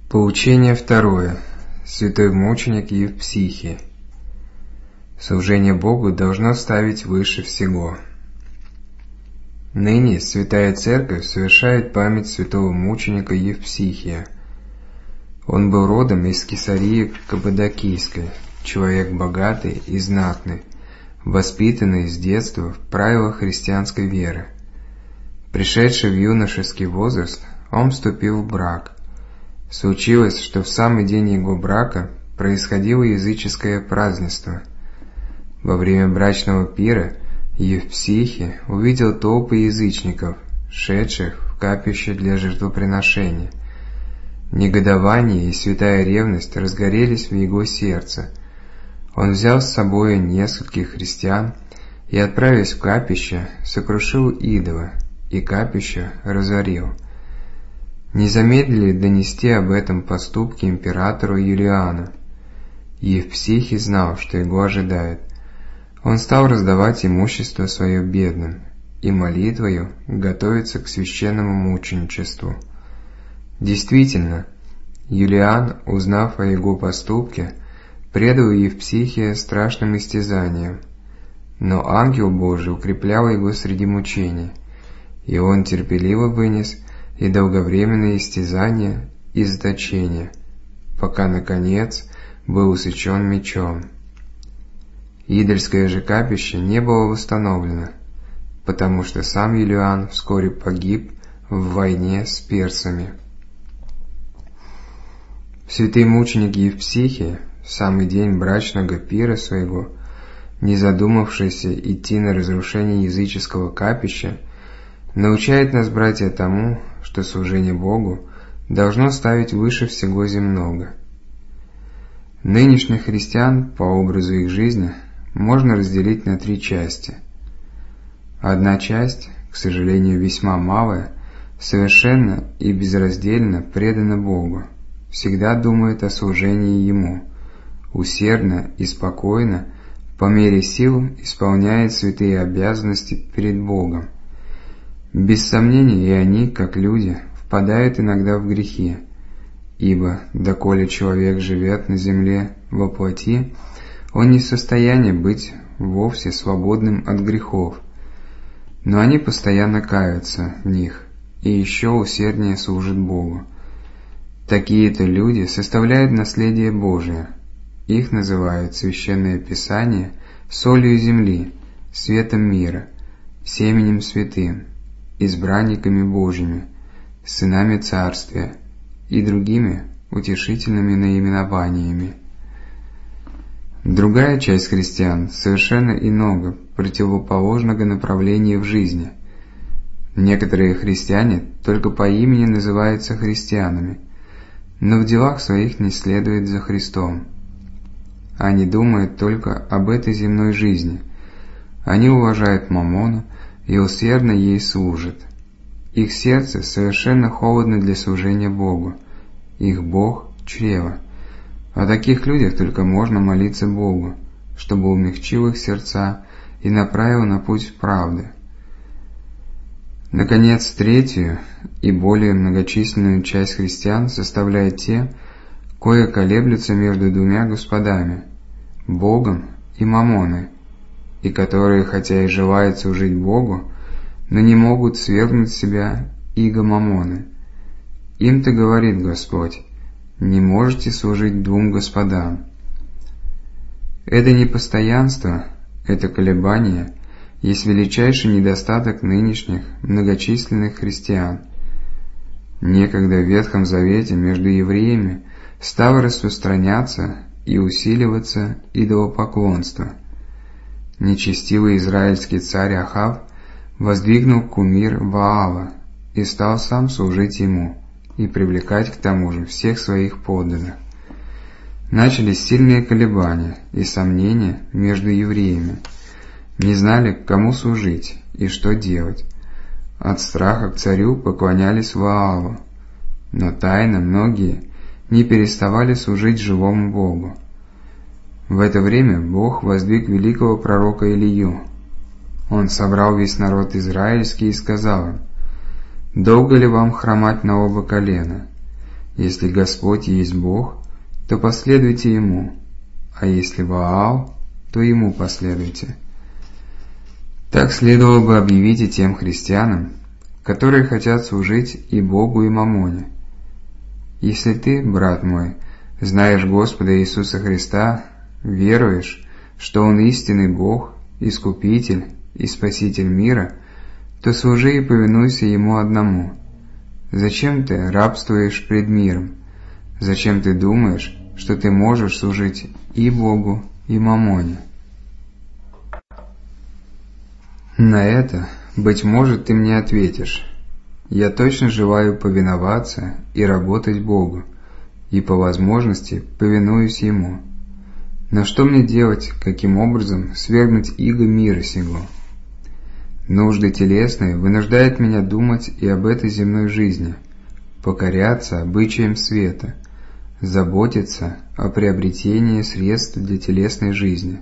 Поучение второе. Святой мученик Евпсихий. Служение Богу должно ставить выше всего. Ныне Святая Церковь совершает память святого мученика Евпсихия. Он был родом из Кесарии Каппадокийской, человек богатый и знатный, воспитанный с детства в правилах христианской веры. Пришедший в юношеский возраст, он вступил в брак. Случилось, что в самый день его брака происходило языческое празднество. Во время брачного пира Евпсихий увидел толпы язычников, шедших в капище для жертвоприношения. Негодование и святая ревность разгорелись в его сердце. Он взял с собой нескольких христиан и, отправясь в капище, сокрушил идола, и капище разорил. Не замедлили донести об этом поступке императору Юлиану. Евпсихий знал, что его ожидает. Он стал раздавать имущество свое бедным и молитвою готовиться к священному мученичеству. Действительно, Юлиан, узнав о его поступке, предал Евпсихия страшным истязаниям. Но ангел Божий укреплял его среди мучений, и он терпеливо вынес и долговременные истязания и заточения, пока, наконец, был усечен мечом. Идольское же капище не было восстановлено, потому что сам Юлиан вскоре погиб в войне с персами. Святый мученик Евпсихий в самый день брачного пира своего, не задумавшийся идти на разрушение языческого капища, научает нас, братья, тому, что служение Богу должно ставить выше всего земного. Нынешних христиан по образу их жизни можно разделить на три части. Одна часть, к сожалению весьма малая, совершенно и безраздельно предана Богу, всегда думает о служении Ему, усердно и спокойно, по мере сил исполняет святые обязанности перед Богом. Без сомнения и они, как люди, впадают иногда в грехи, ибо, доколе человек живет на земле во плоти, он не в состоянии быть вовсе свободным от грехов, но они постоянно каются в них и еще усерднее служат Богу. Такие-то люди составляют наследие Божие. Их называют Священное Писание солью земли, светом мира, семенем святым, избранниками Божьими, сынами Царствия и другими утешительными наименованиями. Другая часть христиан совершенно иного, противоположного направления в жизни. Некоторые христиане только по имени называются христианами, но в делах своих не следуют за Христом. Они думают только об этой земной жизни. Они уважают маммону и усердно ей служат. Их сердце совершенно холодно для служения Богу. Их Бог – чрево. О таких людях только можно молиться Богу, чтобы умягчил их сердца и направил на путь правды. Наконец, третью и более многочисленную часть христиан составляют те, кое колеблются между двумя господами – Богом и маммоной, и которые, хотя и желают служить Богу, но не могут свергнуть с себя иго маммоны. Им-то говорит Господь: не можете служить двум господам. Это непостоянство, это колебание есть величайший недостаток нынешних многочисленных христиан. Некогда в Ветхом Завете между евреями стало распространяться и усиливаться идолопоклонство. Нечестивый израильский царь Ахав воздвигнул кумир Ваала и стал сам служить ему и привлекать к тому же всех своих подданных. Начались сильные колебания и сомнения между евреями. Не знали, кому служить и что делать. От страха к царю поклонялись Ваалу, но тайно многие не переставали служить живому Богу. В это время Бог воздвиг великого пророка Илию. Он собрал весь народ израильский и сказал им: «Долго ли вам хромать на оба колена? Если Господь есть Бог, то последуйте Ему, а если Ваал, то Ему последуйте». Так следовало бы объявить и тем христианам, которые хотят служить и Богу, и мамоне. Если ты, брат мой, знаешь Господа Иисуса Христа, веруешь, что Он истинный Бог, Искупитель и Спаситель мира, то служи и повинуйся Ему одному. Зачем ты рабствуешь пред миром? Зачем ты думаешь, что ты можешь служить и Богу, и мамоне? На это, быть может, ты мне ответишь: я точно желаю повиноваться и работать Богу, и по возможности повинуюсь Ему. Но что мне делать, каким образом свергнуть иго мира сего? Нужды телесные вынуждают меня думать и об этой земной жизни, покоряться обычаям света, заботиться о приобретении средств для телесной жизни.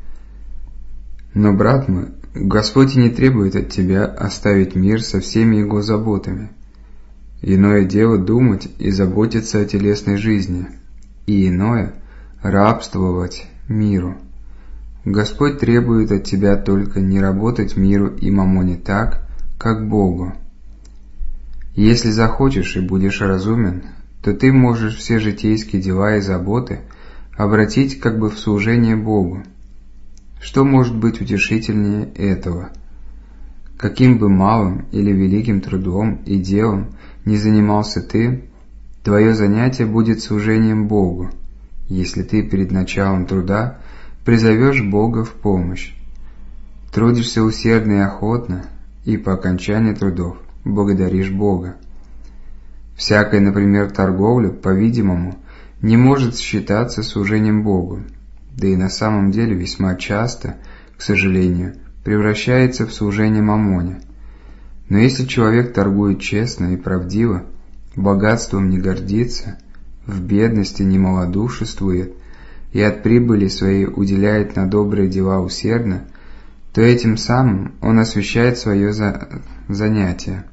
Но, брат мой, Господь и не требует от тебя оставить мир со всеми его заботами. Иное дело думать и заботиться о телесной жизни, и иное – рабствовать миру. Господь требует от тебя только не работать миру и мамоне так, как Богу. Если захочешь и будешь разумен, то ты можешь все житейские дела и заботы обратить как бы в служение Богу. Что может быть утешительнее этого? Каким бы малым или великим трудом и делом ни занимался ты, твое занятие будет служением Богу, если ты перед началом труда призовешь Бога в помощь. Трудишься усердно и охотно, и по окончании трудов благодаришь Бога. Всякая, например, торговля, по-видимому, не может считаться служением Богу, да и на самом деле весьма часто, к сожалению, превращается в служение мамоне. Но если человек торгует честно и правдиво, богатством не гордится, в бедности не малодушествует и от прибыли своей уделяет на добрые дела усердно, то этим самым он освящает свое занятие.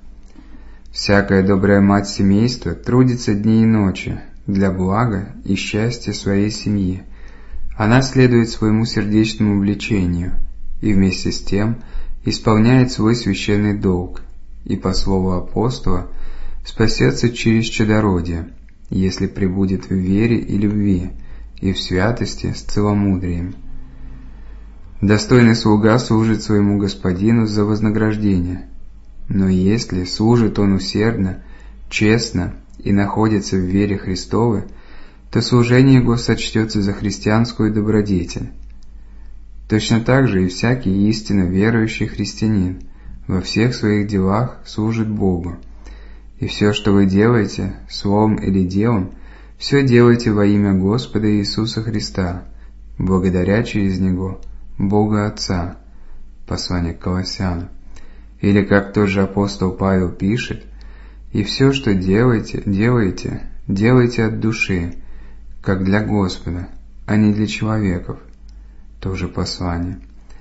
Всякая добрая мать семейства трудится дни и ночи для блага и счастья своей семьи. Она следует своему сердечному влечению и вместе с тем исполняет свой священный долг, и, по слову апостола, спасется через чадородие, если пребудет в вере и любви, и в святости с целомудрием. Достойный слуга служит своему господину за вознаграждение, но если служит он усердно, честно и находится в вере Христовой, то служение его сочтется за христианскую добродетель. Точно так же и всякий истинно верующий христианин во всех своих делах служит Богу. И все, что вы делаете, словом или делом, все делайте во имя Господа Иисуса Христа, благодаря через Него Бога Отца. Послание к Колоссянам. Или, как тот же апостол Павел пишет: «И все, что делаете, делайте от души, как для Господа, а не для человеков». Тоже послание.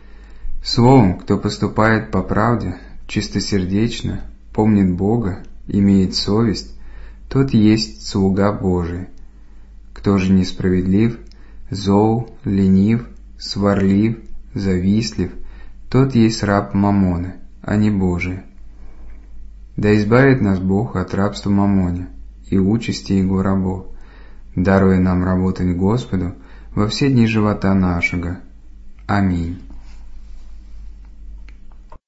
Словом, кто поступает по правде, чистосердечно, помнит Бога, имеет совесть, тот есть слуга Божий. Кто же несправедлив, зол, ленив, сварлив, завистлив, тот есть раб мамоны, а не Божий. Да избавит нас Бог от рабства мамоне и участи его рабов, даруя нам работать Господу во все дни живота нашего. Аминь.